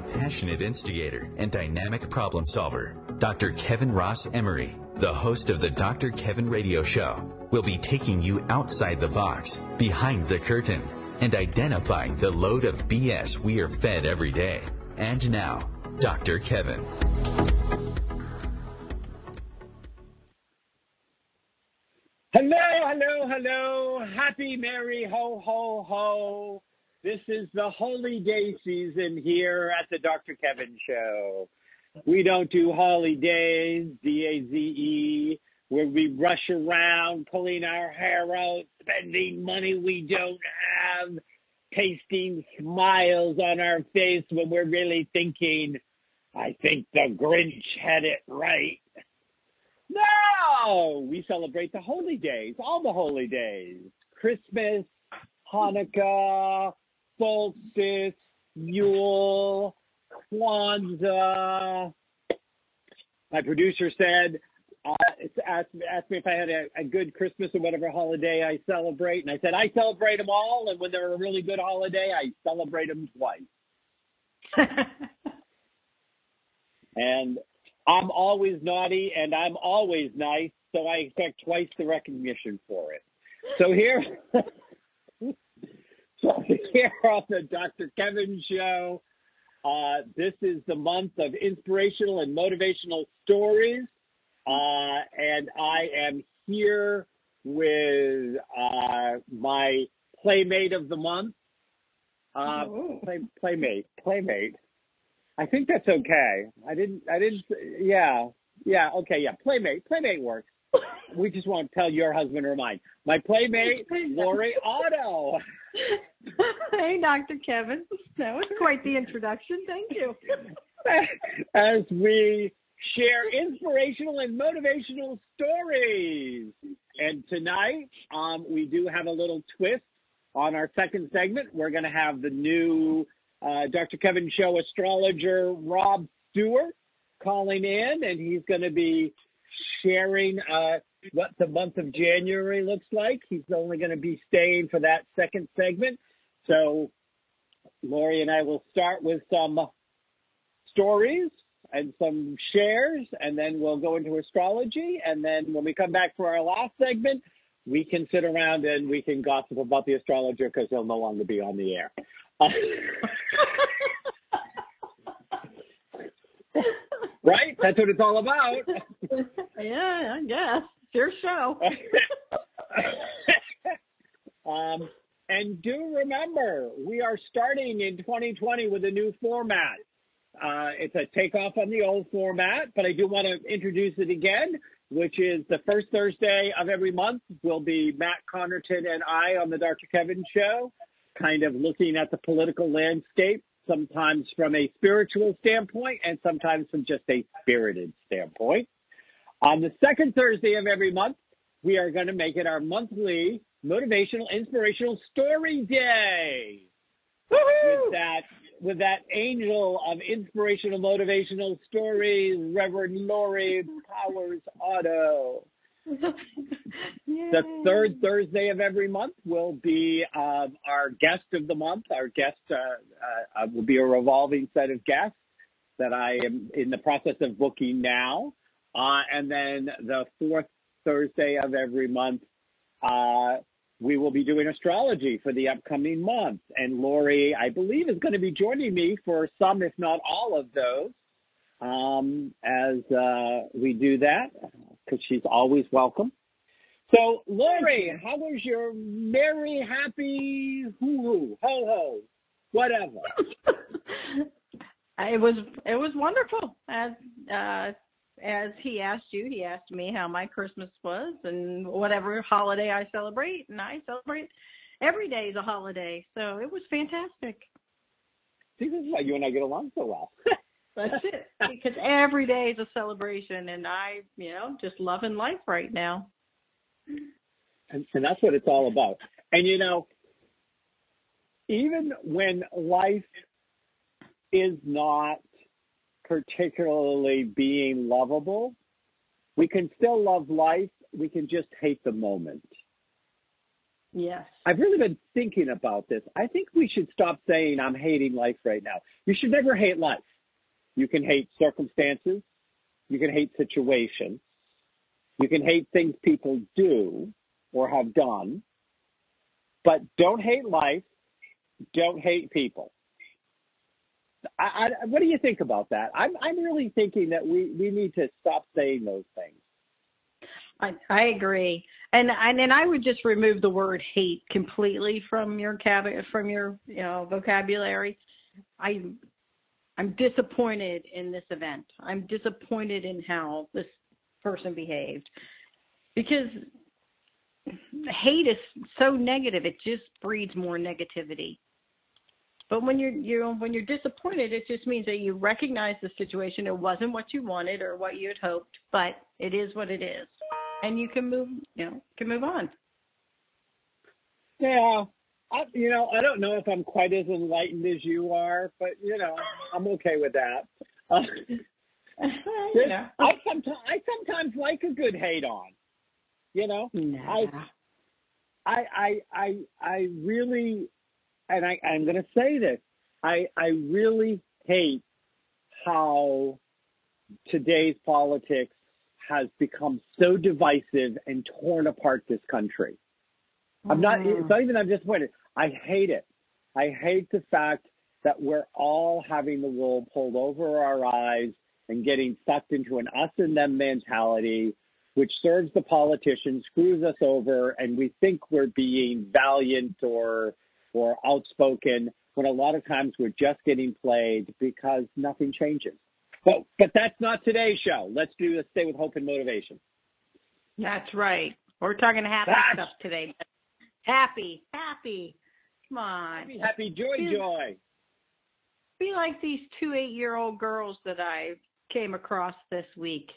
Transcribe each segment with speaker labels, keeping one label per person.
Speaker 1: passionate instigator and dynamic problem solver, Dr. Kevin Ross Emery, the host of the Dr. Kevin Radio Show, will be taking you outside the box, behind the curtain, and identifying the load of BS we are fed every day. And now, Dr. Kevin.
Speaker 2: Hello. Happy Merry Ho, Ho, Ho. This is the holy day season here at the Dr. Kevin Show. We don't do holidays, D-A-Z-E, where we rush around, pulling our hair out, spending money we don't have, pasting smiles on our face when we're really thinking, I think the Grinch had it right. No! We celebrate the holy days, all the holy days. Christmas, Hanukkah, solstice, Yule, Kwanzaa. My producer said, asked me if I had a good Christmas or whatever holiday I celebrate. And I said, I celebrate them all. And when they're a really good holiday, I celebrate them twice. And I'm always naughty and I'm always nice, so I expect twice the recognition for it. So here on the Dr. Kevin Show, this is the month of inspirational and motivational stories. And I am here with my playmate of the month. Playmate. I think that's okay. Playmate works. We just won't tell your husband or mine. My playmate, Lori Otto.
Speaker 3: Hey, Dr. Kevin. That was quite the introduction. Thank you.
Speaker 2: As we share inspirational and motivational stories. And tonight, we do have a little twist on our second segment. We're going to have the new Dr. Kevin Show astrologer, Rob Stewart, calling in, and he's going to be sharing what the month of January looks like. He's only going to be staying for that second segment. So Lori and I will start with some stories and some shares, and then we'll go into astrology. And then when we come back for our last segment, we can sit around and we can gossip about the astrologer because he'll no longer be on the air. Right? That's what it's all about.
Speaker 3: Yeah, I guess. It's your show.
Speaker 2: And do remember, we are starting in 2020 with a new format. It's a takeoff on the old format, but I do want to introduce it again, which is the first Thursday of every month will be Matt Connerton and I on the Dr. Kevin Show, kind of looking at the political landscape, sometimes from a spiritual standpoint and sometimes from just a spirited standpoint. On the second Thursday of every month, we are going to make it our monthly motivational, inspirational story day. Woo-hoo! With that angel of inspirational, motivational stories, Reverend Lori Powers Otto. The third Thursday of every month will be our guest of the month. Our guest will be a revolving set of guests that I am in the process of booking now. And then the fourth Thursday of every month, we will be doing astrology for the upcoming month. And Lori, I believe, is going to be joining me for some, if not all of those, as we do that, because she's always welcome. So, Lori, how was your merry, happy, hoo-hoo, ho-ho, whatever?
Speaker 3: It was wonderful. As he asked you, he asked me how my Christmas was and whatever holiday I celebrate, and I celebrate every day is a holiday. So it was fantastic.
Speaker 2: See, this is why you and I get along so well.
Speaker 3: That's it. Because every day is a celebration, and I, just loving life right now.
Speaker 2: And that's what it's all about. And, even when life is not particularly being lovable, we can still love life. We can just hate the moment.
Speaker 3: Yes.
Speaker 2: I've really been thinking about this. I think we should stop saying I'm hating life right now. You should never hate life. You can hate circumstances. You can hate situations. You can hate things people do or have done. But don't hate life. Don't hate people. What do you think about that? I'm really thinking that we need to stop saying those things.
Speaker 3: I agree, and I would just remove the word hate completely from your vocabulary. I'm disappointed in this event. I'm disappointed in how this person behaved, because hate is so negative. It just breeds more negativity. But when you're disappointed, it just means that you recognize the situation. It wasn't what you wanted or what you had hoped, but it is what it is, and you can move on.
Speaker 2: Yeah, I don't know if I'm quite as enlightened as you are, but I'm okay with that. I sometimes like a good hate on.
Speaker 3: Nah.
Speaker 2: I really. And I'm going to say this, I really hate how today's politics has become so divisive and torn apart this country. It's not even I'm disappointed. I hate it. I hate the fact that we're all having the wool pulled over our eyes and getting sucked into an us and them mentality, which serves the politicians, screws us over, and we think we're being valiant or outspoken, when a lot of times we're just getting played because nothing changes. But that's not today's show. Let's stay with hope and motivation.
Speaker 3: That's right. We're talking happy stuff today. Happy. Come on.
Speaker 2: Happy, joy.
Speaker 3: Be like these 2 8-year-old girls that I came across this week.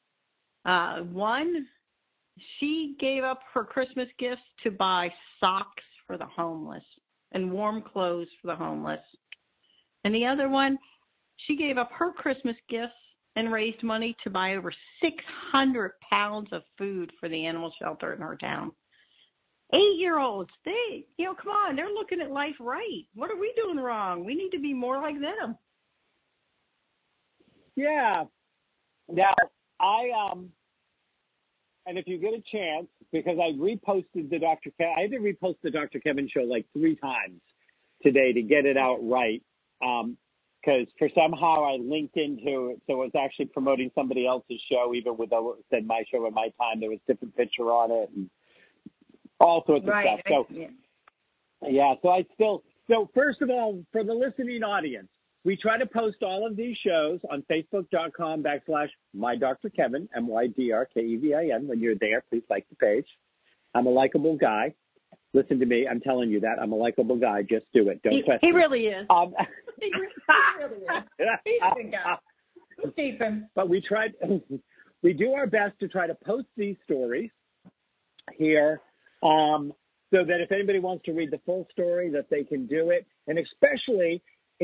Speaker 3: One, she gave up her Christmas gifts to buy socks for the homeless and warm clothes for the homeless. And the other one, she gave up her Christmas gifts and raised money to buy over 600 pounds of food for the animal shelter in her town. 8-year-olds, come on, they're looking at life right. What are we doing wrong? We need to be more like them.
Speaker 2: Yeah. Now, and if you get a chance, because I reposted I had to repost the Dr. Kevin show like 3 times today to get it out right. Because for somehow I linked into it, so it was actually promoting somebody else's show, even with it said my show at my time. There was a different picture on it and all sorts of stuff. So first of all, for the listening audience, we try to post all of these shows on Facebook.com/MyDrKevin, MYDRKEVIN. When you're there, please like the page. I'm a likable guy. Listen to me. I'm telling you that. I'm a likable guy. Just do it. Don't question.
Speaker 3: He really is. He really is. He's a good guy. We'll keep him.
Speaker 2: But we do our best to try to post these stories here so that if anybody wants to read the full story, that they can do it. And especially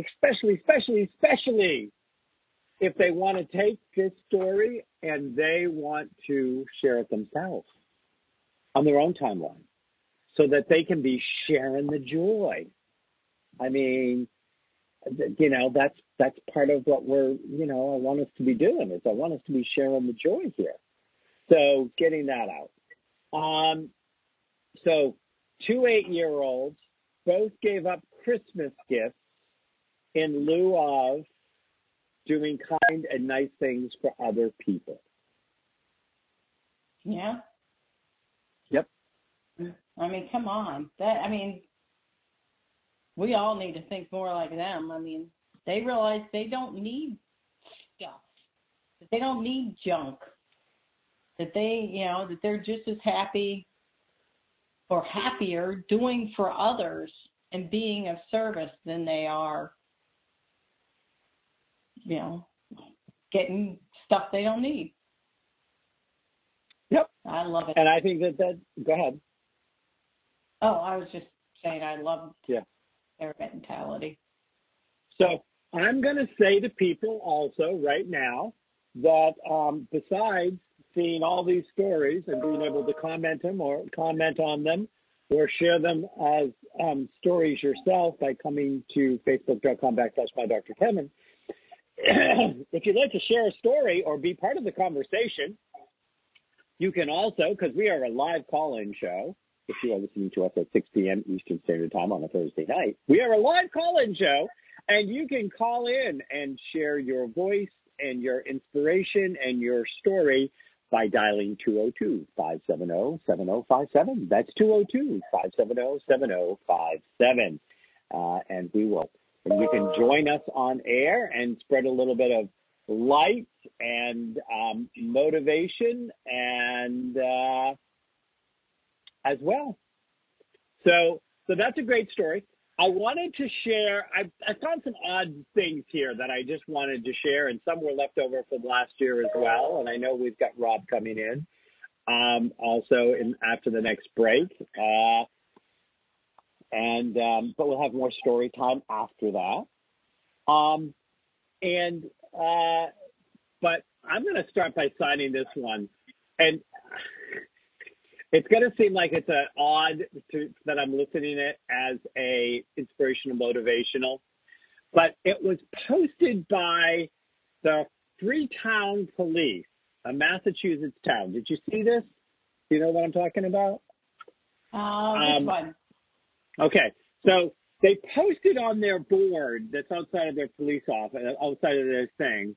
Speaker 2: if they want to take this story and they want to share it themselves on their own timeline so that they can be sharing the joy. I mean, that's part of what I want us to be doing is I want us to be sharing the joy here. So getting that out. So 2 8-year-olds both gave up Christmas gifts in lieu of doing kind and nice things for other people.
Speaker 3: Yeah.
Speaker 2: Yep.
Speaker 3: I mean, come on. We all need to think more like them. I mean, they realize they don't need stuff. That they don't need junk. That that they're just as happy or happier doing for others and being of service than they are getting stuff they don't need.
Speaker 2: Yep.
Speaker 3: I love it.
Speaker 2: And I think that go ahead.
Speaker 3: Oh, I was just saying I love
Speaker 2: their
Speaker 3: mentality.
Speaker 2: So I'm going to say to people also right now that besides seeing all these stories and being able to comment on them, or share them as stories yourself by coming to facebook.com/MyDrKevin. If you'd like to share a story or be part of the conversation, you can also, because we are a live call-in show, if you are listening to us at 6 p.m. Eastern Standard Time on a Thursday night, we are a live call-in show, and you can call in and share your voice and your inspiration and your story by dialing 202-570-7057. That's 202-570-7057. And you can join us on air and spread a little bit of light and motivation and as well. So that's a great story. I wanted to share, I found some odd things here that I just wanted to share, and some were left over from last year as well. And I know we've got Rob coming in also after the next break. But we'll have more story time after that. But I'm going to start by signing this one. And it's going to seem like it's odd that I'm listening it as a inspirational motivational, but it was posted by the Freetown Police, a Massachusetts town. Did you see this? Do you know what I'm talking about?
Speaker 3: Which one?
Speaker 2: Okay, so they posted on their board that's outside of their police office, outside of their thing.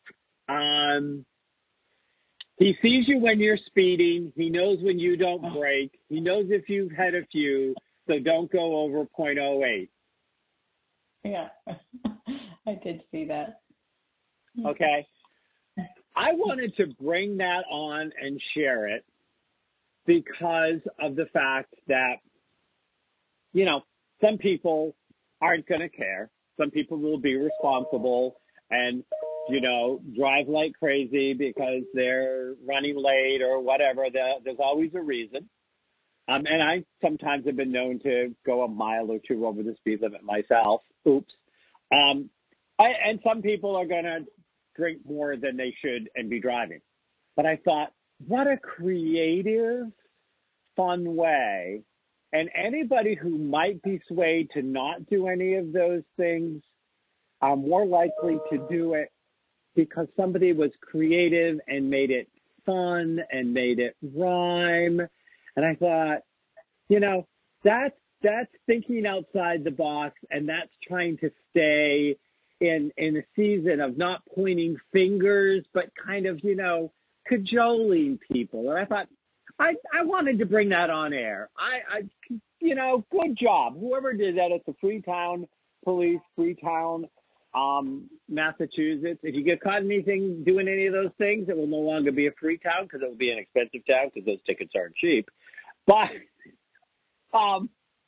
Speaker 2: He sees you when you're speeding. He knows when you don't brake. He knows if you've had a few, so don't go over .08.
Speaker 3: Yeah, I did see that.
Speaker 2: Okay. I wanted to bring that on and share it because of the fact that, you know, some people aren't going to care. Some people will be responsible and, you know, drive like crazy because they're running late or whatever. There's always a reason. And I sometimes have been known to go a mile or two over the speed limit myself. Oops. And some people are going to drink more than they should and be driving. But I thought, what a creative, fun way. And anybody who might be swayed to not do any of those things are more likely to do it because somebody was creative and made it fun and made it rhyme. And I thought, you know, that's thinking outside the box, and that's trying to stay in a season of not pointing fingers, but kind of, you know, cajoling people. And I thought, I wanted to bring that on air. I you know, good job. Whoever did that at the Freetown Police, Freetown, Massachusetts. If you get caught in anything doing any of those things, it will no longer be a free town because it will be an expensive town because those tickets aren't cheap. But but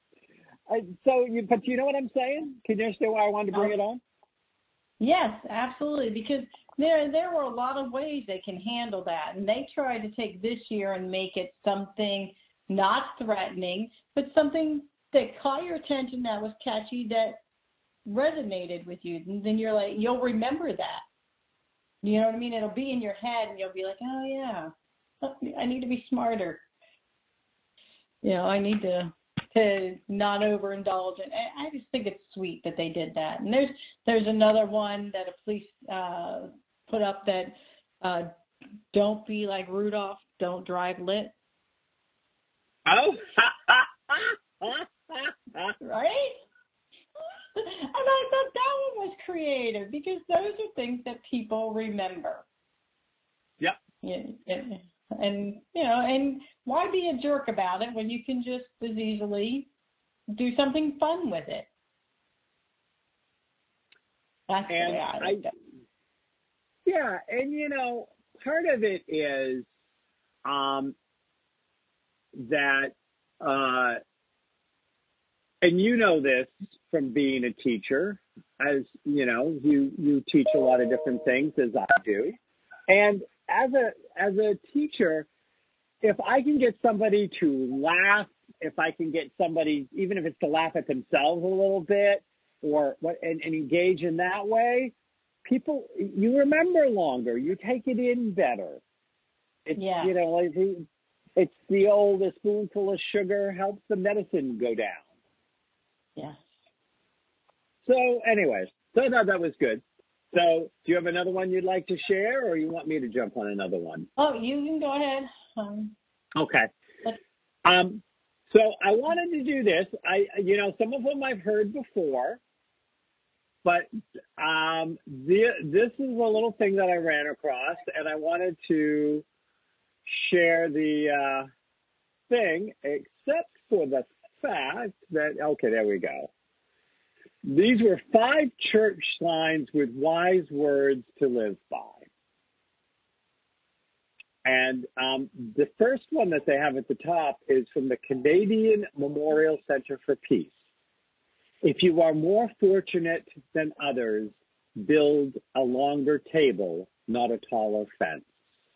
Speaker 2: you know what I'm saying? Can you understand why I wanted to bring it on?
Speaker 3: Yes, absolutely. Because there were a lot of ways they can handle that, and they tried to take this year and make it something not threatening, but something that caught your attention, that was catchy, that resonated with you. And then you're like, you'll remember that. You know what I mean? It'll be in your head, and you'll be like, oh yeah, I need to be smarter. You know, I need to not overindulge. And I just think it's sweet that they did that. And there's another one that a police put up that don't be like Rudolph, don't drive lit.
Speaker 2: Oh,
Speaker 3: right? And I thought that one was creative because those are things that people remember.
Speaker 2: Yep.
Speaker 3: And you know, and why be a jerk about it when you can just as easily do something fun with it? That's the way I look at it.
Speaker 2: Yeah, and you know, part of it is that, and you know this from being a teacher, as you know, you teach a lot of different things, as I do, and as a teacher, if I can get somebody to laugh, if I can get somebody, even if it's to laugh at themselves a little bit, and engage in that way, people, you remember longer, you take it in better. It's,
Speaker 3: yeah.
Speaker 2: You know, like it's the old, a spoonful of sugar helps the medicine go down.
Speaker 3: Yes.
Speaker 2: So anyways, so I thought that was good. So do you have another one you'd like to share, or you want me to jump on another one?
Speaker 3: Oh, you can go ahead.
Speaker 2: Okay. So I wanted to do this. Some of them I've heard before, but this is a little thing that I ran across, and I wanted to share the thing, except for the fact that, okay, there we go. These were 5 church signs with wise words to live by. And the first one that they have at the top is from the Canadian Memorial Center for Peace. If you are more fortunate than others, build a longer table, not a taller fence.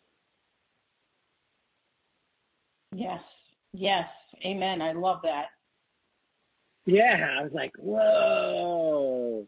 Speaker 3: Yes. Yes. Amen. I love that.
Speaker 2: Yeah, I was like, whoa.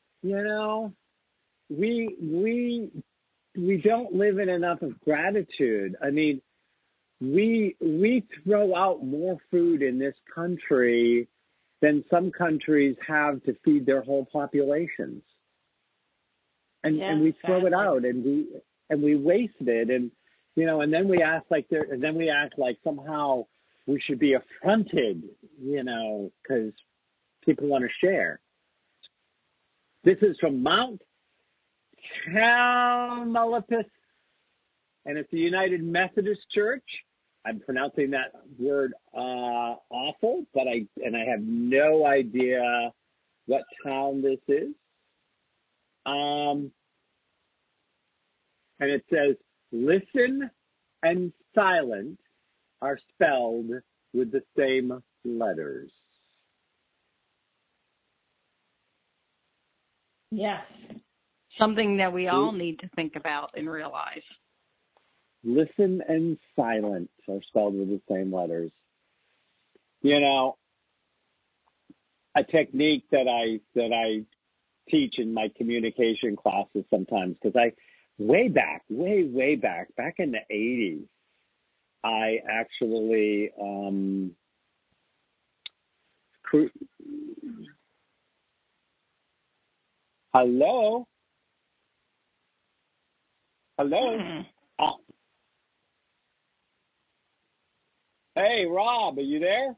Speaker 2: We don't live in enough of gratitude. I mean, we throw out more food in this country than some countries have to feed their whole populations. And we throw it out and we waste it, and then we act like somehow we should be affronted, because people want to share. This is from Mount Tamalpais, and it's the United Methodist Church. I'm pronouncing that word awful, but I have no idea what town this is. And it says, listen and silent are spelled with the same letters.
Speaker 3: Yes. Something that we all need to think about and realize.
Speaker 2: Listen and silent are spelled with the same letters. A technique that I teach in my communication classes sometimes, because way back in the 80s, I actually Hello? Hey, Rob, are you there?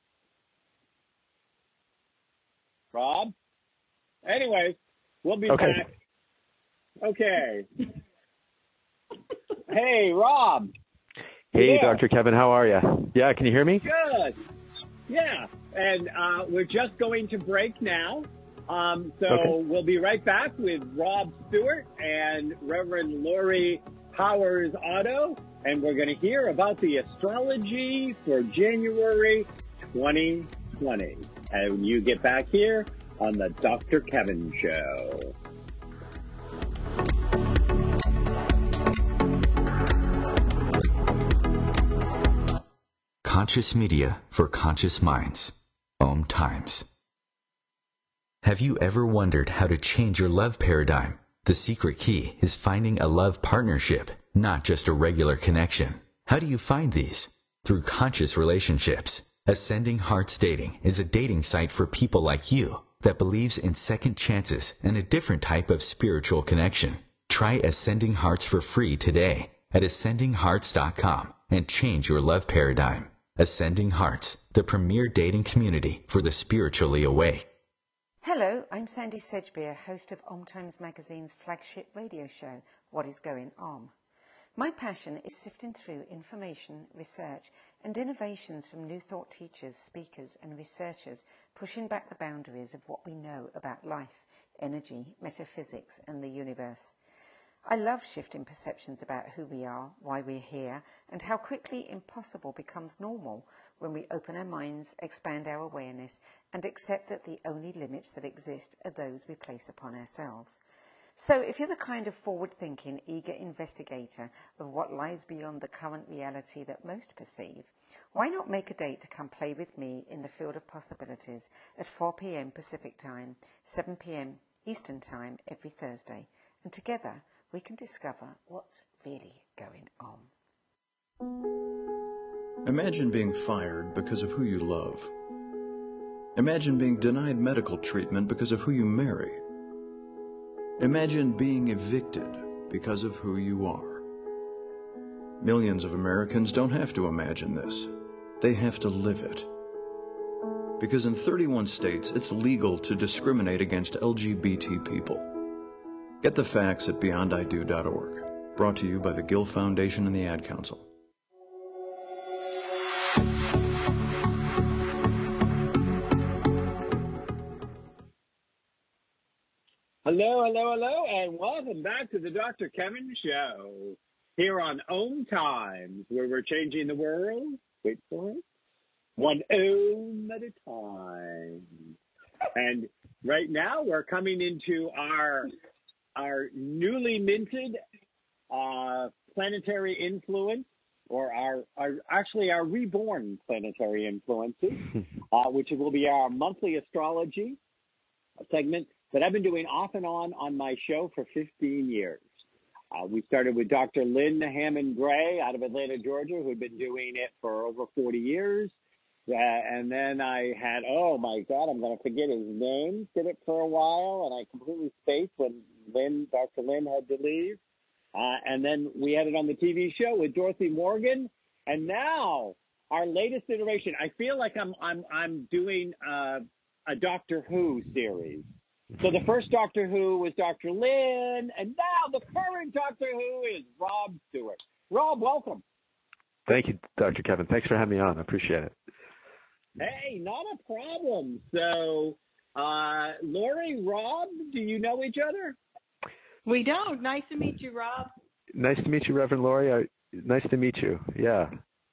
Speaker 2: Rob? Anyways, we'll be back. Okay. Hey, Rob.
Speaker 4: Hey, Dr. Kevin, how are you? Yeah, can you hear me?
Speaker 2: Good. Yeah, and we're just going to break now. We'll be right back with Rob Stewart and Reverend Lori Powers Otto, and we're going to hear about the astrology for January 2020. And you get back here on the Dr. Kevin Show.
Speaker 1: Conscious media for conscious minds. Om Times. Have you ever wondered how to change your love paradigm? The secret key is finding a love partnership, not just a regular connection. How do you find these? Through conscious relationships. Ascending Hearts Dating is a dating site for people like you that believes in second chances and a different type of spiritual connection. Try Ascending Hearts for free today at ascendinghearts.com and change your love paradigm. Ascending Hearts, the premier dating community for the spiritually awake.
Speaker 5: Hello, I'm Sandy Sedgbeer, host of Om Times Magazine's flagship radio show, What is Going On? My passion is sifting through information, research, and innovations from new thought teachers, speakers, and researchers, pushing back the boundaries of what we know about life, energy, metaphysics, and the universe. I love shifting perceptions about who we are, why we're here, and how quickly impossible becomes normal when we open our minds, expand our awareness, and accept that the only limits that exist are those we place upon ourselves. So if you're the kind of forward-thinking, eager investigator of what lies beyond the current reality that most perceive, why not make a date to come play with me in the field of possibilities at 4 p.m. Pacific Time, 7 p.m. Eastern Time every Thursday, and together we can discover what's really going on.
Speaker 6: Imagine being fired because of who you love. Imagine being denied medical treatment because of who you marry. Imagine being evicted because of who you are. Millions of Americans don't have to imagine this. They have to live it. Because in 31 states, it's legal to discriminate against LGBT people. Get the facts at beyondido.org. Brought to you by the Gill Foundation and the Ad Council.
Speaker 2: Hello, and welcome back to the Dr. Kevin Show here on Ohm Times, where we're changing the world. Wait for it. One ohm at a time. And right now we're coming into our newly minted planetary influence, or our reborn planetary influences, which will be our monthly astrology segment that I've been doing off and on my show for 15 years. We started with Dr. Lynn Hammond Gray out of Atlanta, Georgia, who'd been doing it for over 40 years. And then I had, oh my God, I'm going to forget his name, did it for a while, and I completely spaced when Dr. Lynn had to leave. And then we had it on the TV show with Dorothy Morgan. And now our latest iteration, I feel like I'm doing a Doctor Who series. So the first Doctor Who was Dr. Lynn, and now the current Doctor Who is Rob Stewart. Rob, welcome.
Speaker 4: Thank you, Dr. Kevin. Thanks for having me on. I appreciate it.
Speaker 2: Hey, not a problem. So, Lori, Rob, do you know each other?
Speaker 3: We don't. Nice to meet you, Rob.
Speaker 4: Nice to meet you, Reverend Lori. Nice to meet you. Yeah.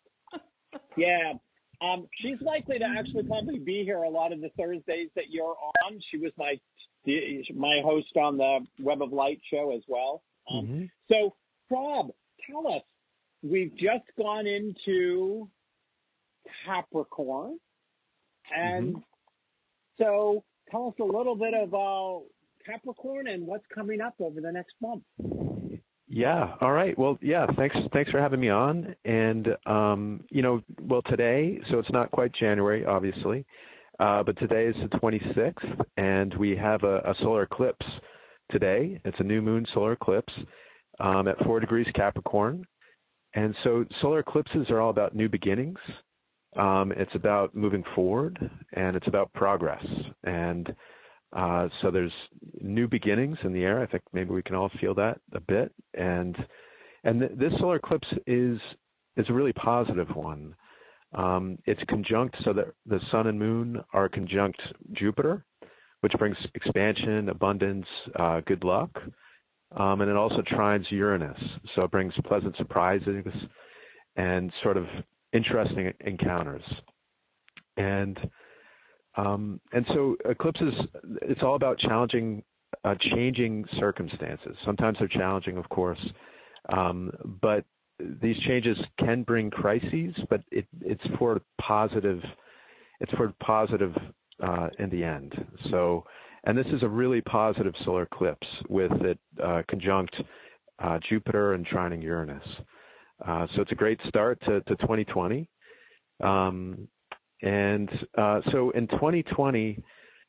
Speaker 2: Yeah. She's likely to actually probably be here a lot of the Thursdays that you're on. She was my host on the Web of Light show as well. So, Rob, tell us, we've just gone into Capricorn. And so tell us a little bit about Capricorn and what's coming up over the next month.
Speaker 4: Yeah. All right. Well, yeah, thanks for having me on. And, today, so it's not quite January, obviously, but today is the 26th, and we have a solar eclipse today. It's a new moon solar eclipse at 4 degrees Capricorn. And so solar eclipses are all about new beginnings. It's about moving forward, and it's about progress. And so there's new beginnings in the air. I think maybe we can all feel that a bit. And this solar eclipse is a really positive one. It's conjunct, so that the sun and moon are conjunct Jupiter, which brings expansion, abundance, good luck. And it also trines Uranus, so it brings pleasant surprises and sort of interesting encounters. And so eclipses, it's all about changing circumstances. Sometimes they're challenging, of course, but these changes can bring crises, but it's for positive. It's for positive in the end. So, and this is a really positive solar eclipse with it conjunct Jupiter and trining Uranus. So it's a great start to 2020. So in 2020,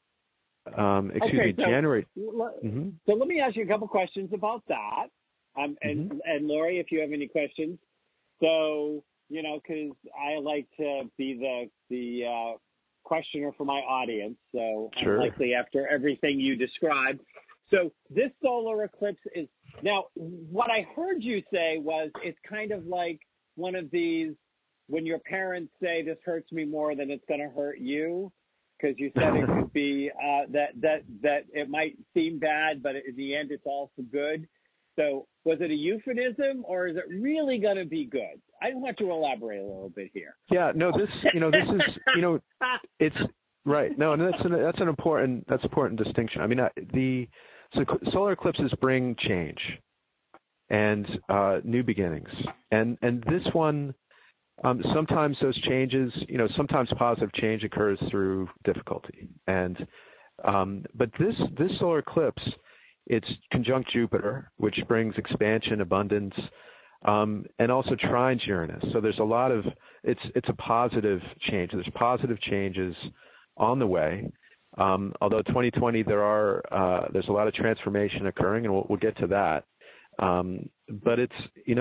Speaker 4: January.
Speaker 2: So let me ask you a couple questions about that. And Lori, if you have any questions. So, because I like to be the questioner for my audience. So
Speaker 4: sure.
Speaker 2: I'm likely after everything you described. So this solar eclipse is, now what I heard you say was it's kind of like one of these, when your parents say this hurts me more than it's going to hurt you, because you said it could be that it might seem bad, but in the end it's also good. So was it a euphemism, or is it really going to be good? I want to elaborate a little bit here.
Speaker 4: Yeah, no, this is, it's right. No, that's an important distinction. I mean, so solar eclipses bring change and new beginnings, and this one, sometimes those changes, sometimes positive change occurs through difficulty, and but this solar eclipse, it's conjunct Jupiter, which brings expansion, abundance, and also trines Uranus. So there's a lot of it's a positive change. There's positive changes on the way. Although 2020, there's a lot of transformation occurring, and we'll get to that. But it's,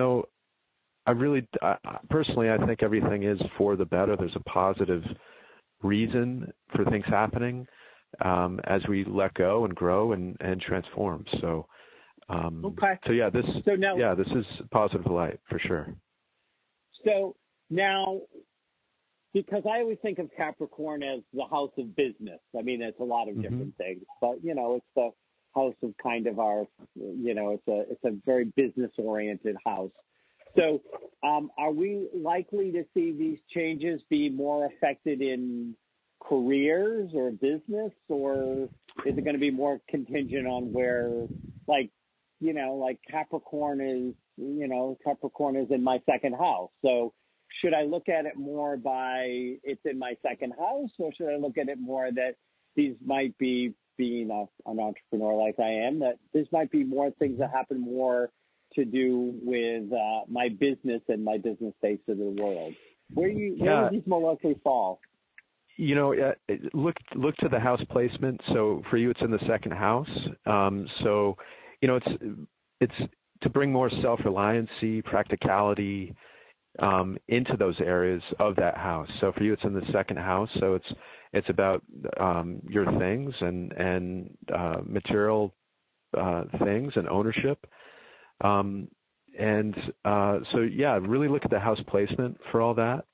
Speaker 4: personally, I think everything is for the better. There's a positive reason for things happening as we let go and grow and transform. So,
Speaker 2: okay.
Speaker 4: So yeah, this is positive light for sure.
Speaker 2: So now, because I always think of Capricorn as the house of business. I mean, it's a lot of different things, but it's the house of kind of our, it's a very business-oriented house. So, are we likely to see these changes be more affected in careers or business, or is it going to be more contingent on where, like Capricorn is, Capricorn is in my second house. So should I look at it more by it's in my second house, or should I look at it more that these might be, being an entrepreneur like I am, that this might be more things that happen more to do with my business and my business face of the world? Where do these more likely fall?
Speaker 4: Look to the house placement. So for you, it's in the second house. So it's to bring more self-reliancy, practicality into those areas of that house. So for you, it's in the second house. So it's about your things and material things and ownership. Really look at the house placement for all that.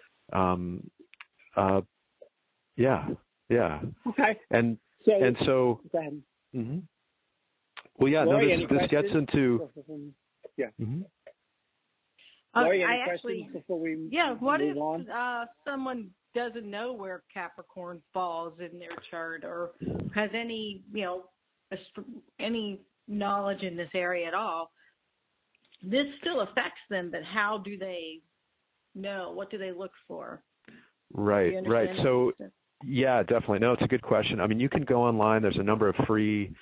Speaker 2: Okay.
Speaker 4: And so.
Speaker 2: Go ahead.
Speaker 4: Mm-hmm. Well, yeah.
Speaker 2: Lori,
Speaker 4: this gets into.
Speaker 2: Yeah.
Speaker 4: Mm-hmm.
Speaker 2: Lori, any questions before we
Speaker 3: what
Speaker 2: move
Speaker 3: if
Speaker 2: on?
Speaker 3: Someone doesn't know where Capricorn falls in their chart, or has any any knowledge in this area at all? This still affects them, but how do they know? What do they look for?
Speaker 4: Right. So, yeah, definitely. No, it's a good question. I mean, you can go online. There's a number of free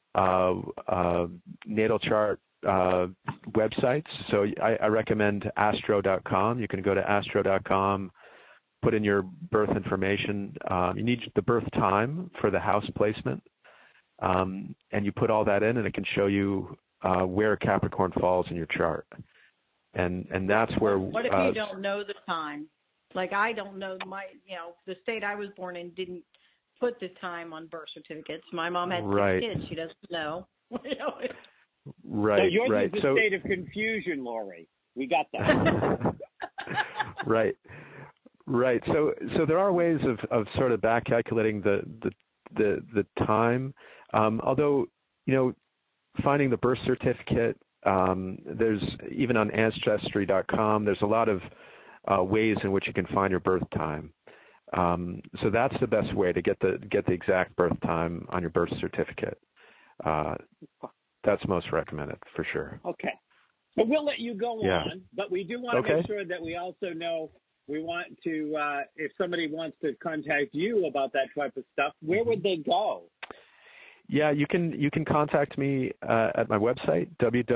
Speaker 4: natal chart websites. So I recommend astro.com. You can go to astro.com, put in your birth information. You need the birth time for the house placement. And you put all that in, and it can show you where Capricorn falls in your chart. And that's where...
Speaker 3: What if you don't know the time? Like, I don't know the state I was born in didn't put the time on birth certificates. My mom had 6 kids. She doesn't know.
Speaker 4: Right.
Speaker 2: So yours
Speaker 4: right.
Speaker 2: is a state of confusion, Lori. We got that.
Speaker 4: Right. So there are ways of sort of back calculating the time. Although, finding the birth certificate, there's even on ancestry.com, there's a lot of ways in which you can find your birth time. So that's the best way to get the exact birth time on your birth certificate. That's most recommended for sure.
Speaker 2: Okay. So we'll let you go on, but we do want to make sure that we also know, we want to, if somebody wants to contact you about that type of stuff, where would they go?
Speaker 4: Yeah, you can contact me at my website,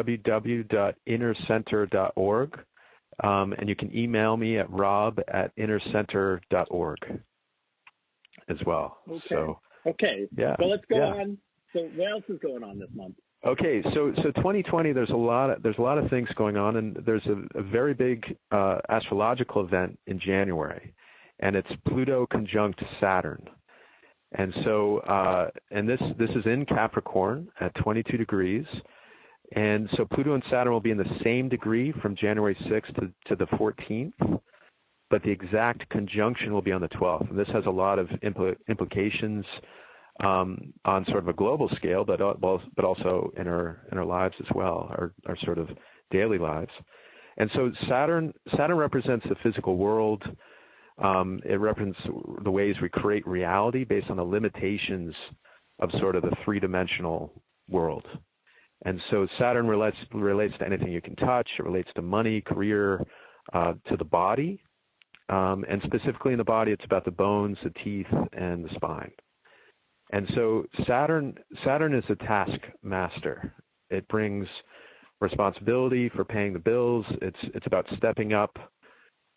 Speaker 4: www.innercenter.org. And you can email me at rob@innercenter.org as well.
Speaker 2: Okay.
Speaker 4: Yeah.
Speaker 2: So let's go on. So what else is going on this month?
Speaker 4: Okay. So 2020, there's a lot of things going on, and there's a very big astrological event in January, and it's Pluto conjunct Saturn. And so this is in Capricorn at 22 degrees. And so Pluto and Saturn will be in the same degree from January 6th to the 14th, but the exact conjunction will be on the 12th. And this has a lot of implications on sort of a global scale, but also in our lives as well, our sort of daily lives. And so Saturn represents the physical world. It represents the ways we create reality based on the limitations of sort of the three-dimensional world. And so Saturn relates to anything you can touch. It relates to money, career, to the body. And specifically in the body, it's about the bones, the teeth, and the spine. And so Saturn is a taskmaster. It brings responsibility for paying the bills. It's about stepping up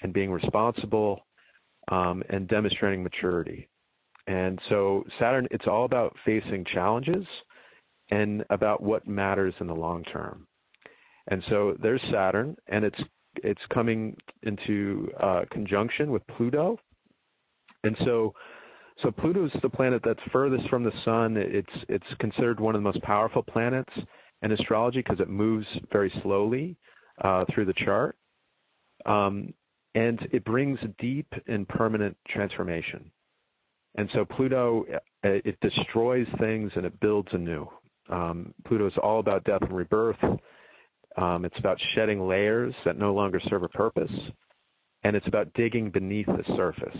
Speaker 4: and being responsible and demonstrating maturity. And so Saturn, it's all about facing challenges and about what matters in the long term. And so there's Saturn, and it's coming into conjunction with Pluto. And so Pluto's the planet that's furthest from the sun. It's considered one of the most powerful planets in astrology because it moves very slowly through the chart. And it brings deep and permanent transformation. And so Pluto, it destroys things and it builds anew. Pluto is all about death and rebirth. It's about shedding layers that no longer serve a purpose. And it's about digging beneath the surface.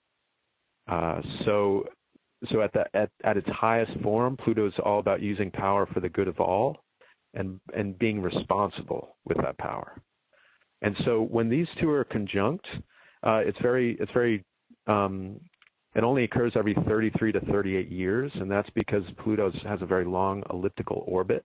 Speaker 4: So at its highest form, Pluto is all about using power for the good of all and being responsible with that power. And so when these two are conjunct, it only occurs every 33 to 38 years, and that's because Pluto has a very long elliptical orbit.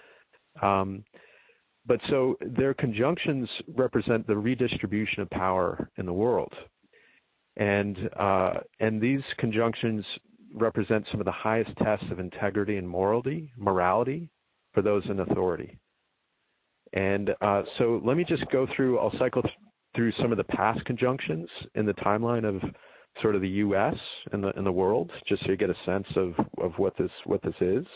Speaker 4: But so their conjunctions represent the redistribution of power in the world. And these conjunctions represent some of the highest tests of integrity and morality for those in authority. And so let me just I'll cycle through some of the past conjunctions in the timeline of sort of the U.S. and the world, just so you get a sense of what this is.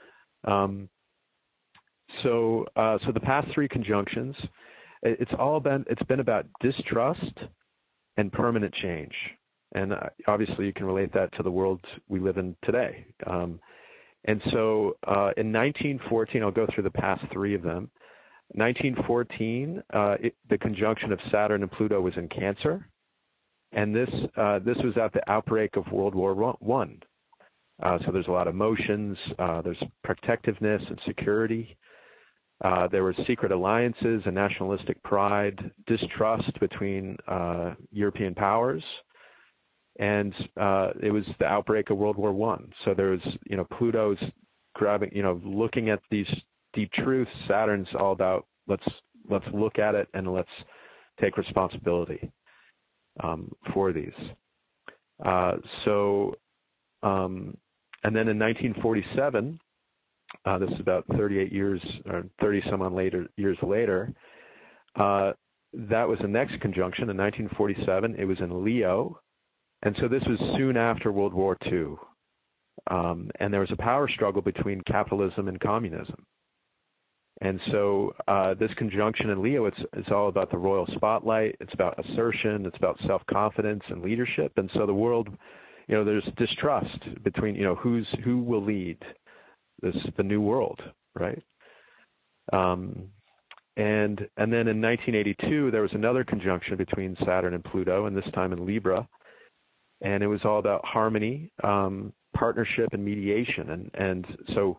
Speaker 4: So the past three conjunctions, it's been about distrust and permanent change, and obviously you can relate that to the world we live in today. And so in 1914, I'll go through the past three of them. 1914, the conjunction of Saturn and Pluto was in Cancer, and this was at the outbreak of World War I. So there's a lot of emotions, there's protectiveness and security. There were secret alliances and nationalistic pride, distrust between European powers, and it was the outbreak of World War I. So there was, Pluto's grabbing, looking at these deep truths. Saturn's all about let's look at it and let's take responsibility for these. And then in 1947. This is about 38 years, or 30 some odd years later. That was the next conjunction in 1947. It was in Leo. And so this was soon after World War II. And there was a power struggle between capitalism and communism. And so this conjunction in Leo, it's all about the royal spotlight. It's about assertion. It's about self-confidence and leadership. And so the world, there's distrust between, who will lead the new world, right? And then in 1982, there was another conjunction between Saturn and Pluto, and this time in Libra, and it was all about harmony, partnership, and mediation. And so,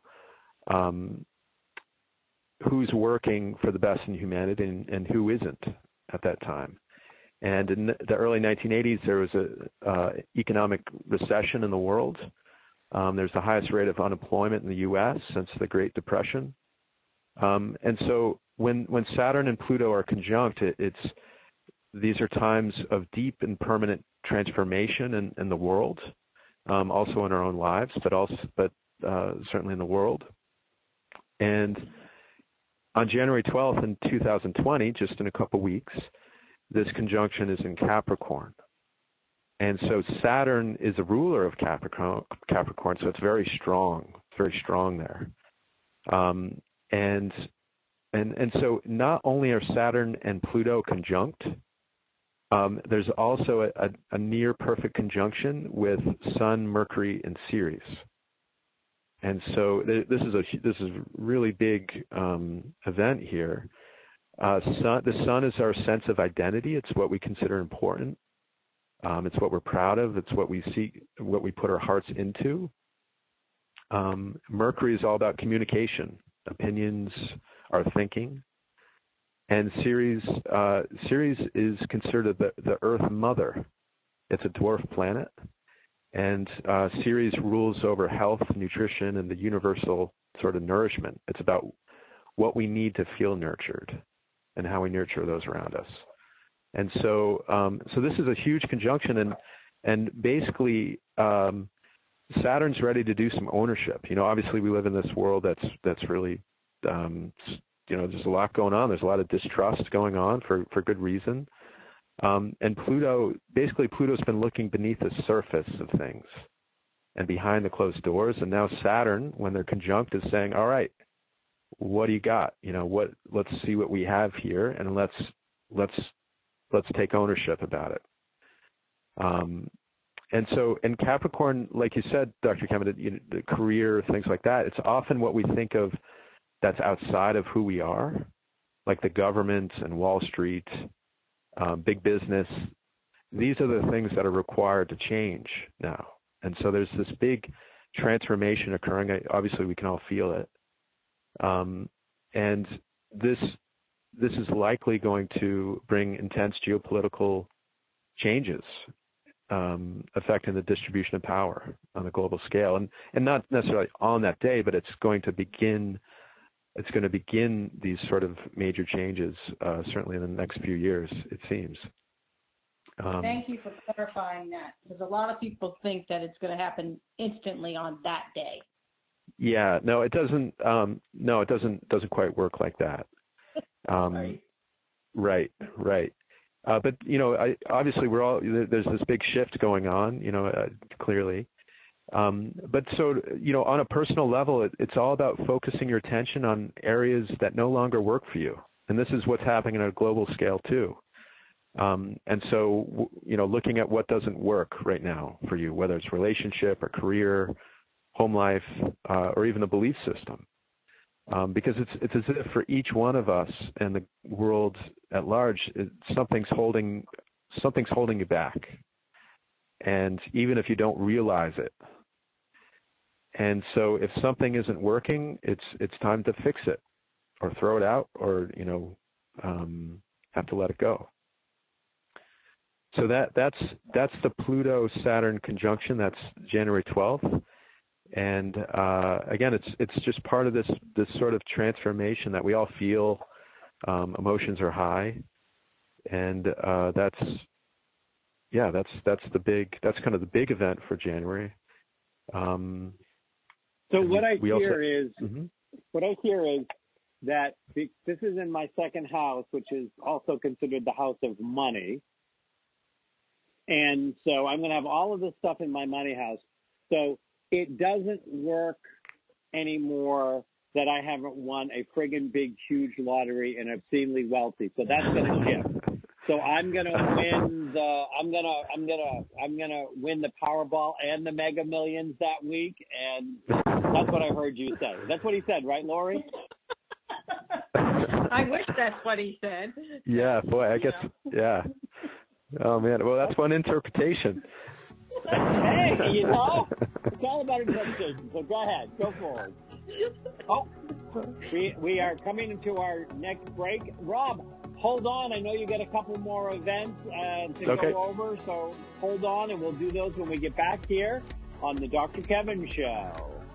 Speaker 4: who's working for the best in humanity and who isn't at that time? And in the early 1980s, there was a economic recession in the world. There's the highest rate of unemployment in the U.S. since the Great Depression. And so when Saturn and Pluto are conjunct, these are times of deep and permanent transformation in the world, also in our own lives, but certainly in the world. And on January 12th in 2020, just in a couple weeks, this conjunction is in Capricorn. And so Saturn is the ruler of Capricorn, so it's very strong there. And so not only are Saturn and Pluto conjunct, there's also a near perfect conjunction with Sun, Mercury, and Ceres. And so this is a really big event here. The Sun is our sense of identity. It's what we consider important. It's what we're proud of. It's what we seek, what we put our hearts into. Mercury is all about communication, opinions, our thinking. And Ceres is considered the Earth Mother. It's a dwarf planet. And Ceres rules over health, nutrition, and the universal sort of nourishment. It's about what we need to feel nurtured and how we nurture those around us. And so this is a huge conjunction, and basically Saturn's ready to do some ownership. Obviously we live in this world that's really, there's a lot going on. There's a lot of distrust going on for good reason. And Pluto's been looking beneath the surface of things and behind the closed doors. And now Saturn, when they're conjunct, is saying, all right, what do you got? Let's see what we have here, and let's take ownership about it. And so in Capricorn, like you said, Dr. Kevin, the career, things like that, it's often what we think of that's outside of who we are, like the government and Wall Street, big business. These are the things that are required to change now. And so there's this big transformation occurring. Obviously, we can all feel it. And this is likely going to bring intense geopolitical changes affecting the distribution of power on a global scale, and not necessarily on that day, but it's going to begin these sort of major changes certainly in the next few years, it seems.
Speaker 3: Thank you for clarifying that, because a lot of people think that it's going to happen instantly on that day.
Speaker 4: Yeah, no, it doesn't. No, it doesn't quite work like that. Right. But obviously there's this big shift going on. Clearly. But so on a personal level, it's all about focusing your attention on areas that no longer work for you, and this is what's happening on a global scale too. And so looking at what doesn't work right now for you, whether it's relationship or career, home life, or even the belief system, because it's as if for each one of us and the world at large, something's holding you back, and even if you don't realize it. And so if something isn't working, it's time to fix it, or throw it out, or have to let it go. So that's the Pluto-Saturn conjunction. That's January 12th. And again, it's just part of this sort of transformation that we all feel. Emotions are high, and that's kind of the big event for January.
Speaker 2: So what I hear is that this is in my second house, which is also considered the house of money. And so I'm going to have all of this stuff in my money house. So it doesn't work anymore that I haven't won a friggin' big, huge lottery and obscenely wealthy. So that's going to shift. So I'm going to win I'm going to win the Powerball and the Mega Millions that week. And that's what I heard you say. That's what he said, right, Lori?
Speaker 3: I wish that's what he said.
Speaker 4: Yeah, boy, I guess, yeah. Oh, man. Well, that's one interpretation.
Speaker 2: Hey, it's all about interpretation. So go ahead. Go forward. Oh, we are coming into our next break. Rob, hold on. I know you got a couple more events to go over, so hold on, and we'll do those when we get back here on the Dr. Kevin Show.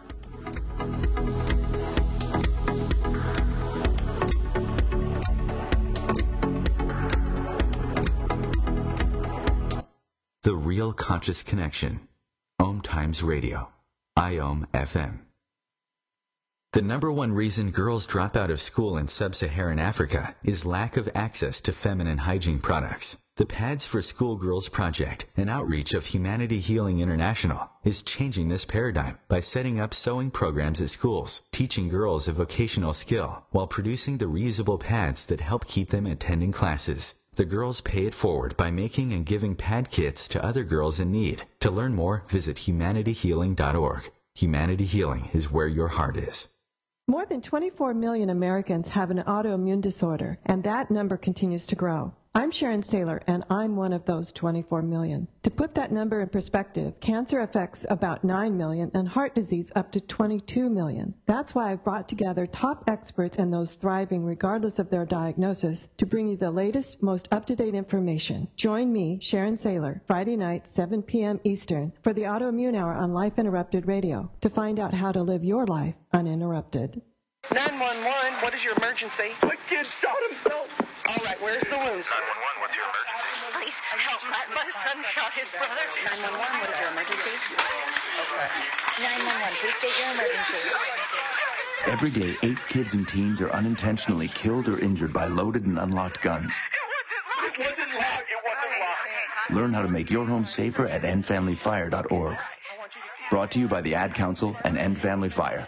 Speaker 1: The Real Conscious Connection. Om Times Radio. IOM FM. The number one reason girls drop out of school in sub-Saharan Africa is lack of access to feminine hygiene products. The Pads for Schoolgirls Project, an outreach of Humanity Healing International, is changing this paradigm by setting up sewing programs at schools, teaching girls a vocational skill, while producing the reusable pads that help keep them attending classes. The girls pay it forward by making and giving pad kits to other girls in need. To learn more, visit humanityhealing.org. Humanity Healing is where your heart is.
Speaker 7: More than 24 million Americans have an autoimmune disorder, and that number continues to grow. I'm Sharon Saylor, and I'm one of those 24 million. To put that number in perspective, cancer affects about 9 million and heart disease up to 22 million. That's why I've brought together top experts and those thriving regardless of their diagnosis to bring you the latest, most up-to-date information. Join me, Sharon Saylor, Friday night, 7 p.m. Eastern, for the Autoimmune Hour on Life Interrupted Radio to find out how to live your life uninterrupted.
Speaker 8: 911, what is your emergency? My kid shot himself. All right, where's the wound?
Speaker 9: 911, what's your emergency?
Speaker 10: Please help. My son shot his brother.
Speaker 8: 911, what's your emergency? Okay.
Speaker 10: 911, please state your emergency.
Speaker 11: Every day, 8 kids and teens are unintentionally killed or injured by loaded and unlocked guns.
Speaker 9: It wasn't locked.
Speaker 11: Learn how to make your home safer at endfamilyfire.org. Brought to you by the Ad Council and End Family Fire.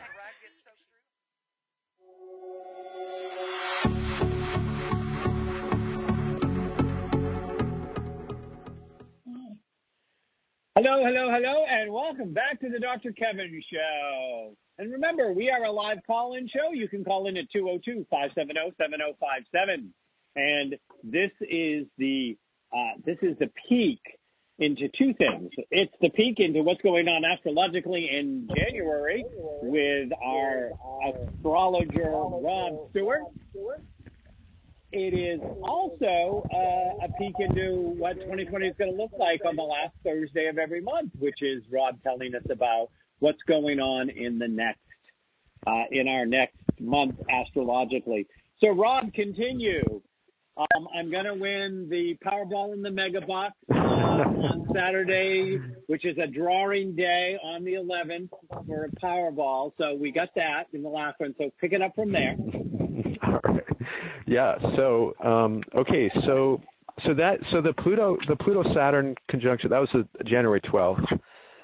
Speaker 2: Hello, and welcome back to the Dr. Kevin Show. And remember, we are a live call-in show. You can call in at 202-570-7057. And this is the peek into two things. It's the peek into what's going on astrologically in January with our astrologer, Rob Stewart. It is also a peek into what 2020 is going to look like on the last Thursday of every month, which is Rob telling us about what's going on in our next month astrologically. So, Rob, continue. I'm going to win the Powerball and the Mega Box on Saturday, which is a drawing day on the 11th for a Powerball. So we got that in the last one. So pick it up from there.
Speaker 4: All right. Yeah. So okay. So the Pluto Saturn conjunction, that was January 12th,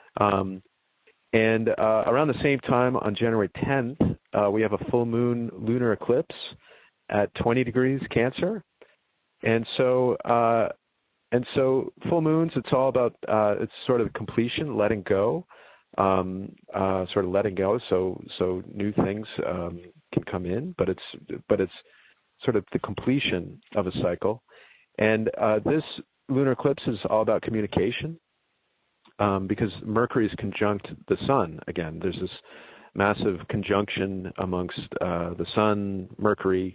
Speaker 4: and around the same time on January 10th, we have a full moon lunar eclipse at 20 degrees Cancer, and so full moons, it's all about it's sort of completion, letting go, sort of letting go. So new things can come in, but it's sort of the completion of a cycle. And this lunar eclipse is all about communication, because Mercury is conjunct the Sun. Again, there's this massive conjunction amongst the Sun, Mercury,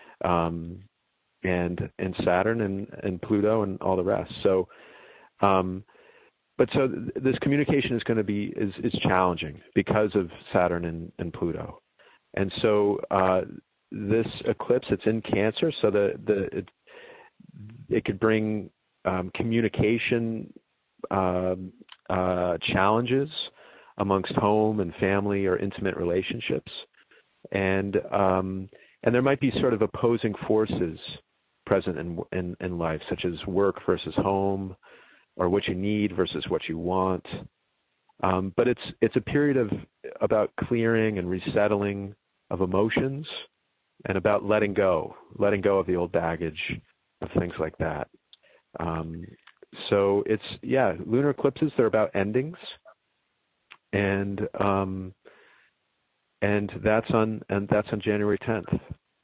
Speaker 4: and Saturn and Pluto and all the rest. So, but so this communication is going to be is challenging because of Saturn and Pluto, and so this eclipse, it's in Cancer, so it could bring communication challenges amongst home and family or intimate relationships, and there might be sort of opposing forces present in life, such as work versus home, or what you need versus what you want. But it's a period about clearing and resettling of emotions, and about letting go of the old baggage of things like that. So lunar eclipses, they're about endings, and that's on January 10th.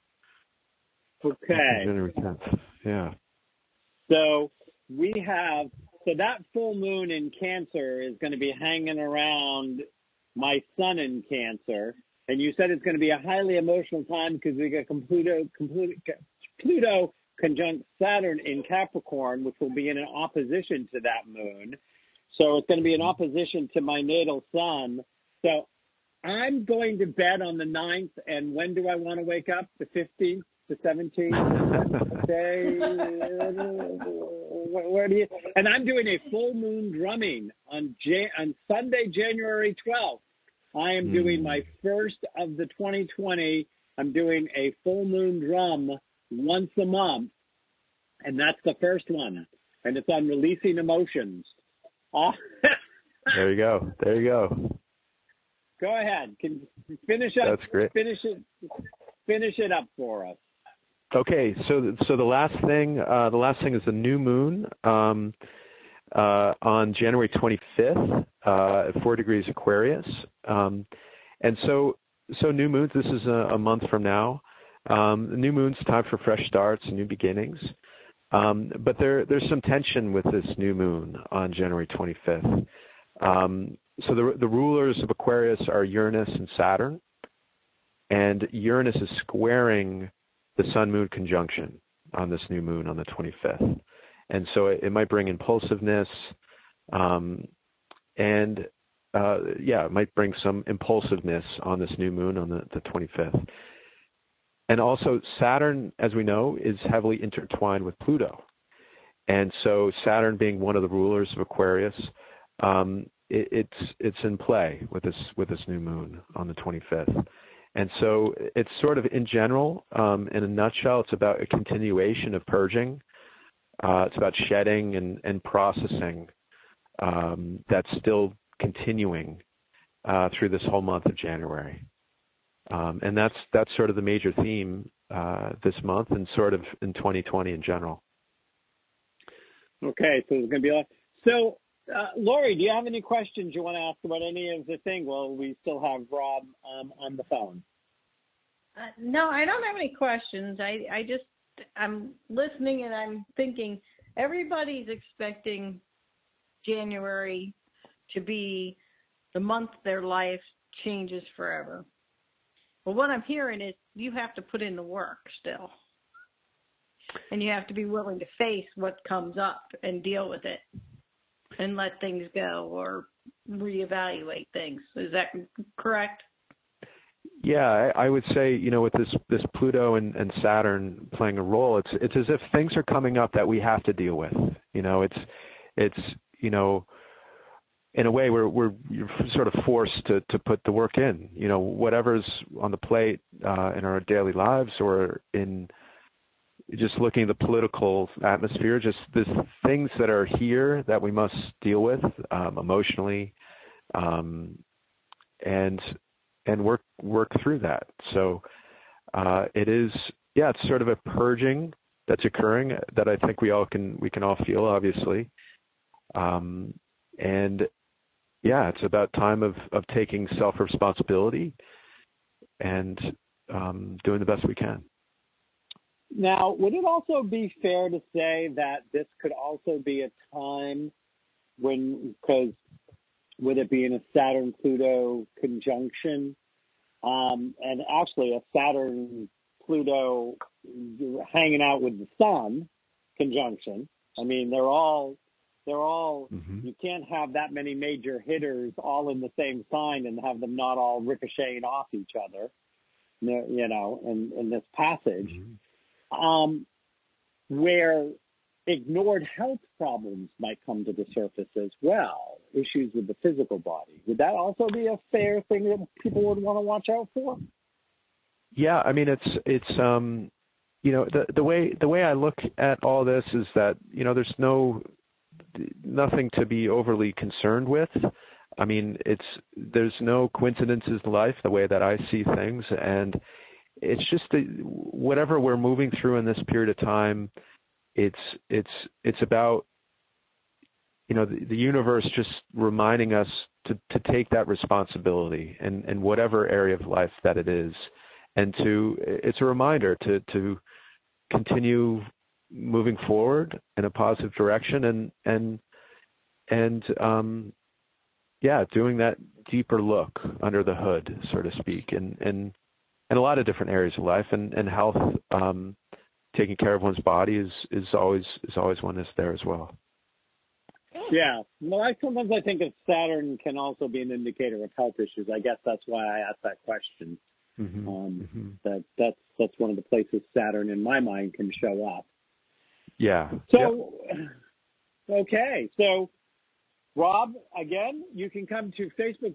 Speaker 2: Okay.
Speaker 4: January 10th. Yeah.
Speaker 2: So that full moon in Cancer is going to be hanging around my Sun in Cancer. And you said it's going to be a highly emotional time because we got Pluto conjunct Saturn in Capricorn, which will be in an opposition to that moon. So it's going to be in opposition to my natal Sun. So I'm going to bed on the 9th. And when do I want to wake up? The 15th, the 17th? Where do you? And I'm doing a full moon drumming on Sunday, January 12th. I am doing my first of the 2020. I'm doing a full moon drum once a month, and that's the first one. And it's on releasing emotions.
Speaker 4: There you go.
Speaker 2: Go ahead. Can you finish up?
Speaker 4: That's great.
Speaker 2: Finish it up for us.
Speaker 4: Okay. So the last thing is the new moon on January 25th at 4 degrees Aquarius. And so new moons, this is a month from now. New moon's time for fresh starts and new beginnings. But there's some tension with this new moon on January 25th. So the rulers of Aquarius are Uranus and Saturn. And Uranus is squaring the Sun-Moon conjunction on this new moon on the 25th. And so it might bring impulsiveness, it might bring some impulsiveness on this new moon on the 25th. And also Saturn, as we know, is heavily intertwined with Pluto. And so Saturn being one of the rulers of Aquarius, it's in play with this new moon on the 25th. And so it's sort of in general, in a nutshell, it's about a continuation of purging. It's about shedding and processing that's still continuing through this whole month of January. And that's sort of the major theme this month and sort of in 2020 in general.
Speaker 2: Okay, so there's going to be a lot. So, Lori, do you have any questions you want to ask about any of the thing? Well, we still have Rob on the phone.
Speaker 3: No, I don't have any questions. I'm listening and I'm thinking everybody's expecting January to be the month their life changes forever. But what I'm hearing is you have to put in the work still. And you have to be willing to face what comes up and deal with it and let things go or reevaluate things. Is that correct?
Speaker 4: Yeah, I would say, with this Pluto and Saturn playing a role, it's as if things are coming up that we have to deal with. It's in a way you're sort of forced to put the work in. Whatever's on the plate in our daily lives or in just looking at the political atmosphere, just there's things that are here that we must deal with emotionally, and work through that. So it's sort of a purging that's occurring that I think we can all feel, obviously. It's about time of taking self-responsibility and doing the best we can.
Speaker 2: Now, would it also be fair to say that this could also be a time because with it being a Saturn-Pluto conjunction, and actually a Saturn-Pluto hanging out with the Sun conjunction. I mean, they're all. You can't have that many major hitters all in the same sign and have them not all ricocheting off each other. In this passage. Where ignored health problems might come to the surface as well, issues with the physical body. Would that also be a fair thing that people would want to watch out for?
Speaker 4: Yeah, I mean, it's the way I look at all this is that there's nothing to be overly concerned with. I mean, there's no coincidences in life the way that I see things, and it's just whatever we're moving through in this period of time. It's about the universe just reminding us to take that responsibility in whatever area of life that it is, and it's a reminder to continue moving forward in a positive direction and doing that deeper look under the hood, so to speak, and a lot of different areas of life and health. Taking care of one's body is always one that's there as well.
Speaker 2: Yeah. Well, sometimes I think of Saturn can also be an indicator of health issues. I guess that's why I asked that question. That's one of the places Saturn in my mind can show up.
Speaker 4: Yeah.
Speaker 2: So, okay. So, Rob, again, you can come to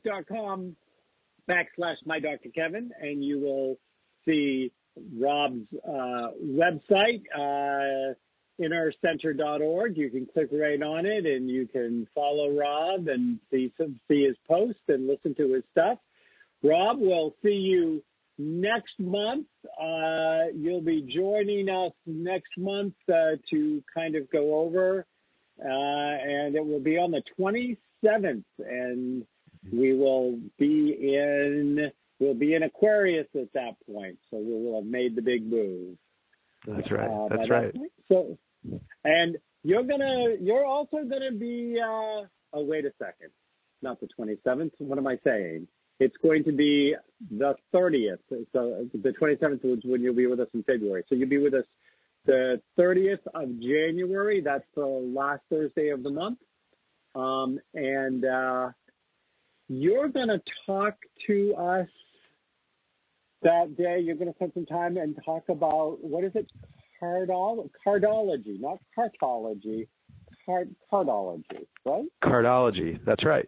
Speaker 2: facebook.com/MyDrKevin, and you will see Rob's website, innercenter.org. You can click right on it, and you can follow Rob and see his posts and listen to his stuff. Rob, we'll see you next month. You'll be joining us next month to kind of go over, and it will be on the 27th, and we'll be in Aquarius at that point, so we will have made the big move.
Speaker 4: That's right. That's right.
Speaker 2: So, and you're also gonna be. Wait a second, not the 27th. What am I saying? It's going to be the 30th. So the 27th is when you'll be with us in February. So you'll be with us the 30th of January. That's the last Thursday of the month. And you're going to talk to us that day you're going to spend some time and talk about, what is it? Cardology, not cartology. Cardology, right?
Speaker 4: Cardology. That's right.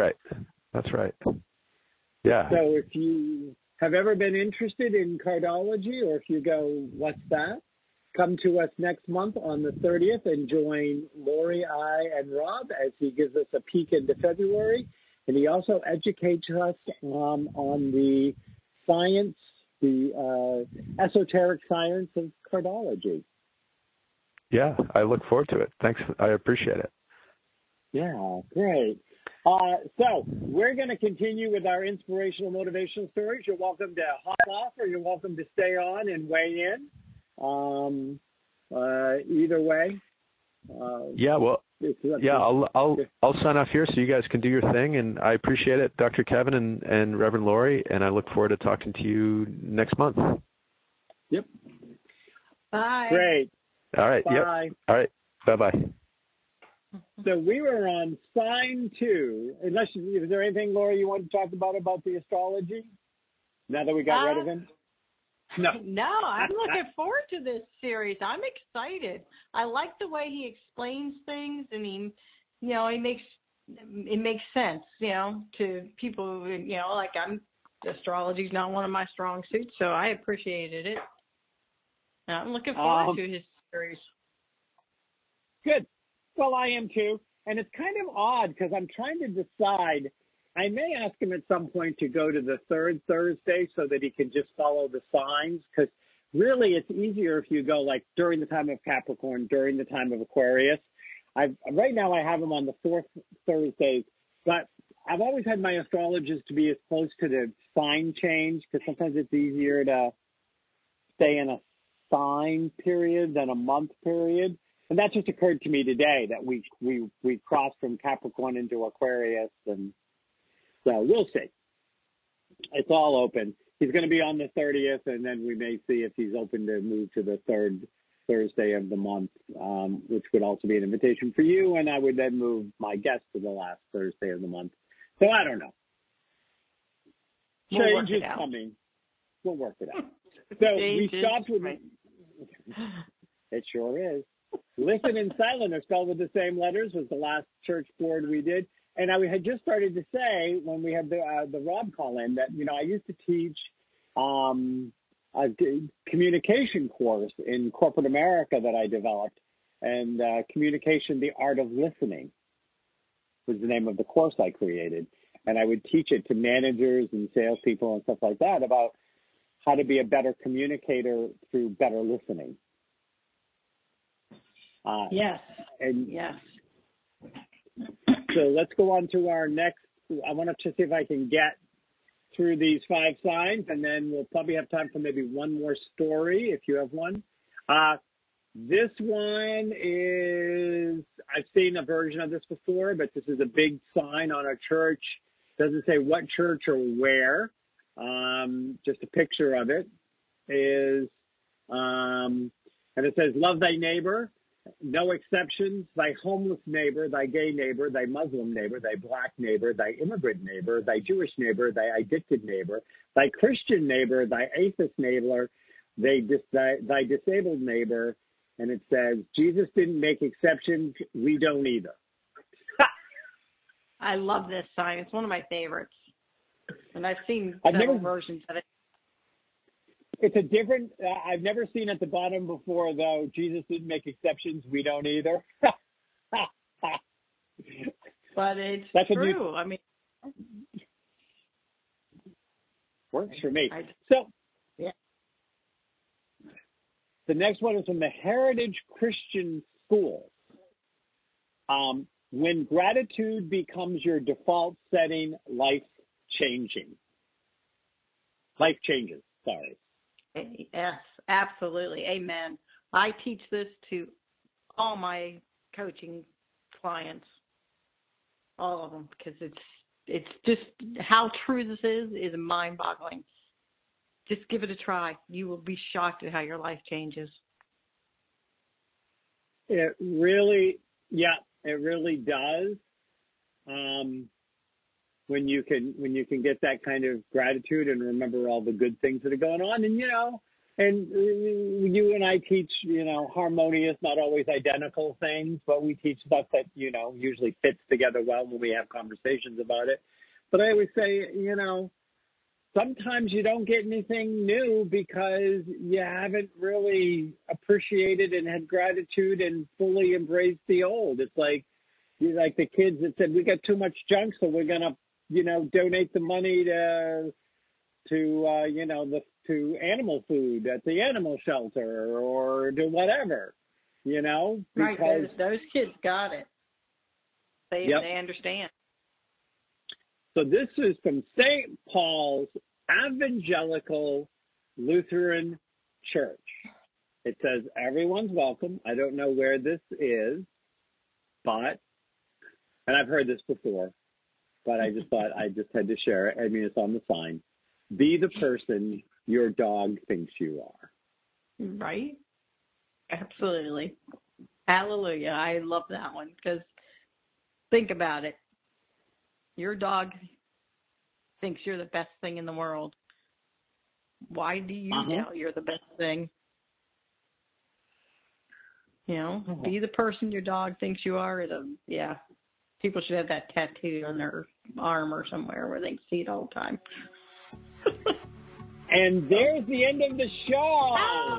Speaker 4: Yeah.
Speaker 2: So if you have ever been interested in cardology, or if you go, what's that? Come to us next month on the 30th and join Lori, I, and Rob as he gives us a peek into February. And he also educates us on the science, the esoteric science of cardology.
Speaker 4: Yeah, I look forward to it. Thanks. I appreciate it.
Speaker 2: Yeah, great. So we're going to continue with our inspirational, motivational stories. You're welcome to hop off, or you're welcome to stay on and weigh in. Either way. I'll
Speaker 4: sign off here so you guys can do your thing, and I appreciate it, Dr. Kevin and Reverend Lori, and I look forward to talking to you next month.
Speaker 2: Yep.
Speaker 3: Bye.
Speaker 2: Great.
Speaker 4: All right.
Speaker 2: Bye.
Speaker 4: Yep. All right. Bye-bye.
Speaker 2: So we were on sign 2. Is there anything, Laura, you want to talk about the astrology? Now that we got rid of him?
Speaker 3: No, I'm looking forward to this series. I'm excited. I like the way he explains things, and it makes sense, to people, like astrology's not one of my strong suits, so I appreciated it. And I'm looking forward to his series.
Speaker 2: Good. Well, I am too. And it's kind of odd because I'm trying to decide. I may ask him at some point to go to the third Thursday so that he can just follow the signs, because really it's easier if you go like during the time of Capricorn, during the time of Aquarius. Right now I have him on the fourth Thursdays, but I've always had my astrologers to be as close to the sign change, because sometimes it's easier to stay in a sign period than a month period. And that just occurred to me today that we crossed from Capricorn into Aquarius, and so we'll see. It's all open. He's going to be on the 30th, and then we may see if he's open to move to the third Thursday of the month, which would also be an invitation for you, and I would then move my guest to the last Thursday of the month. So I don't know. Change is coming. We'll work it out. So we stopped with it sure is. Listen and silent are spelled with the same letters was the last church board we did. And I had just started to say when we had the Rob call in that, I used to teach a communication course in corporate America that I developed. And Communication, the Art of Listening was the name of the course I created. And I would teach it to managers and salespeople and stuff like that about how to be a better communicator through better listening.
Speaker 3: Yes.
Speaker 2: So let's go on to our next. I want to see if I can get through these 5 signs, and then we'll probably have time for maybe one more story if you have one. This one is, I've seen a version of this before, but this is a big sign on a church. Doesn't say what church or where. Just a picture of it is, and it says, love thy neighbor. No exceptions, thy homeless neighbor, thy gay neighbor, thy Muslim neighbor, thy black neighbor, thy immigrant neighbor, thy Jewish neighbor, thy addicted neighbor, thy Christian neighbor, thy atheist neighbor, thy disabled neighbor. And it says, Jesus didn't make exceptions, we don't either.
Speaker 3: I love this sign. It's one of my favorites. And I've seen several versions of it.
Speaker 2: It's a different, I've never seen at the bottom before, though, Jesus didn't make exceptions, we don't either.
Speaker 3: But it's true. I mean,
Speaker 2: works for me. So, the next one is from the Heritage Christian Schools. When gratitude becomes your default setting, life changes. Sorry.
Speaker 3: Yes, absolutely. Amen. I teach this to all my coaching clients, all of them, because it's just how true this is mind-boggling. Just give it a try. You will be shocked at how your life changes. It
Speaker 2: really does. when you can get that kind of gratitude and remember all the good things that are going on. And, and you and I teach, harmonious, not always identical things, but we teach stuff that, usually fits together well when we have conversations about it. But I always say, sometimes you don't get anything new because you haven't really appreciated and had gratitude and fully embraced the old. It's like the kids that said, we got too much junk, so we're going to, donate the money to animal food at the animal shelter or to whatever, because
Speaker 3: right. Those kids got it. They understand.
Speaker 2: So this is from St. Paul's Evangelical Lutheran Church. It says, everyone's welcome. I don't know where this is, and I've heard this before, but I just thought I just had to share it. I mean, it's on the sign. Be the person your dog thinks you are.
Speaker 3: Right. Absolutely. Hallelujah. I love that one because think about it. Your dog thinks you're the best thing in the world. Why do you doubt you're the best thing? Be the person your dog thinks you are. People should have that tattoo on their arm or somewhere where they can see it all the time.
Speaker 2: And there's the end of the show.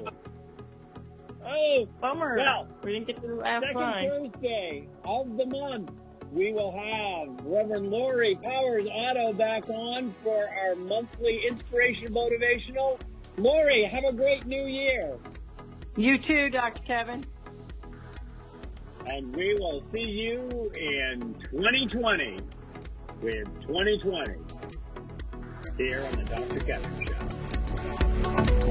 Speaker 2: Oh,
Speaker 3: bummer.
Speaker 2: Well,
Speaker 3: we didn't get to have
Speaker 2: second
Speaker 3: fun.
Speaker 2: Thursday of the month, we will have Reverend Lori Powers Otto back on for our monthly Inspiration Motivational. Lori, have a great new year.
Speaker 3: You too, Dr. Kevin.
Speaker 2: And we will see you in 2020 with 2020 here on the Dr. Kevin Show.